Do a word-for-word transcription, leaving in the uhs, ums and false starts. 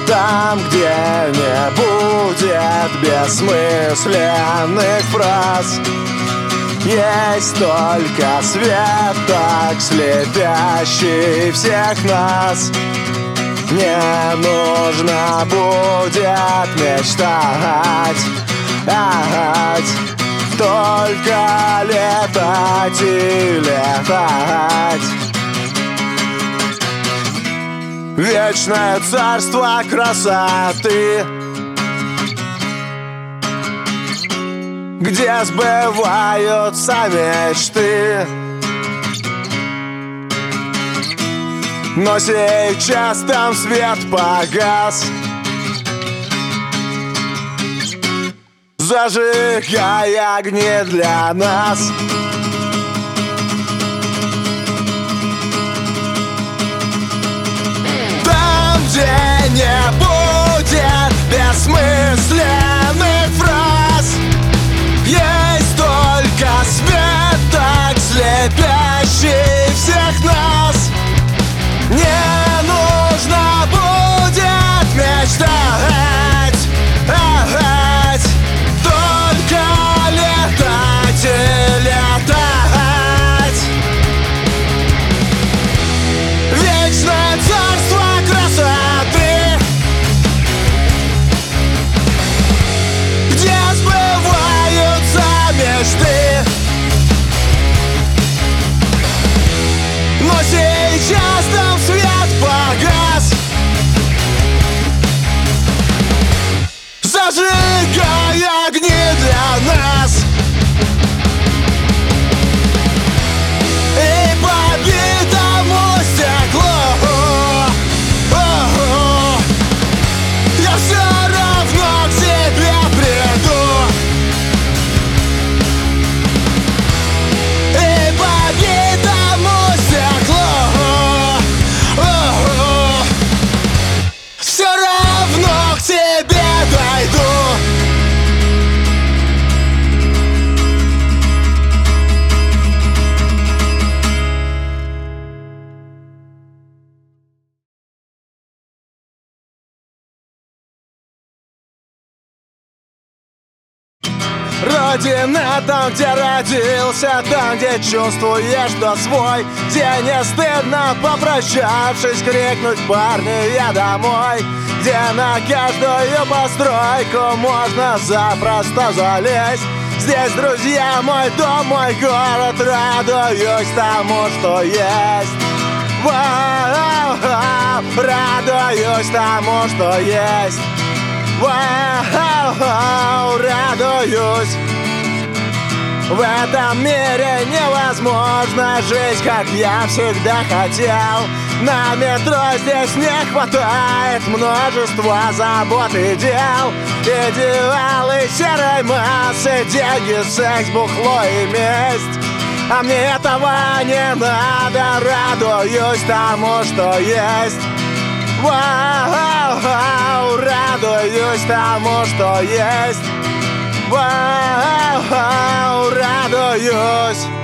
Там, где не будет бессмысленных фраз, есть только свет, так слепящий всех нас. Не нужно будет мечтать, ать, только летать и летать. Вечное царство красоты, где сбываются мечты. Но сейчас там свет погас, зажигая огни для нас. Там, где не будет бессмысленных фраз, есть только свет, так слепящий всех нас. Не нужно будет мечтать, ать, только летать и летать. Вечное царство красоты, где сбываются мечты. Но сейчас там свет погас, зажигая огни для нас. И по битому стеклу я все равно к тебе приду. И по битому стеклу все равно к тебе дойду. Родина там, где родился, там, где чувствуешь, что свой, где не стыдно, попрощавшись, крикнуть: парни, я домой. Где на каждую постройку можно запросто залезть. Здесь, друзья, мой дом, мой город, радуюсь тому, что есть. Вау, радуюсь тому, что есть. Вау, радуюсь. В этом мире невозможно жить, как я всегда хотел. На метро здесь не хватает множества забот и дел. Идеалы серой массы, деньги, секс, бухло и месть. А мне этого не надо, радуюсь тому, что есть. Вау, радуюсь тому, что есть. Вау, радуюсь.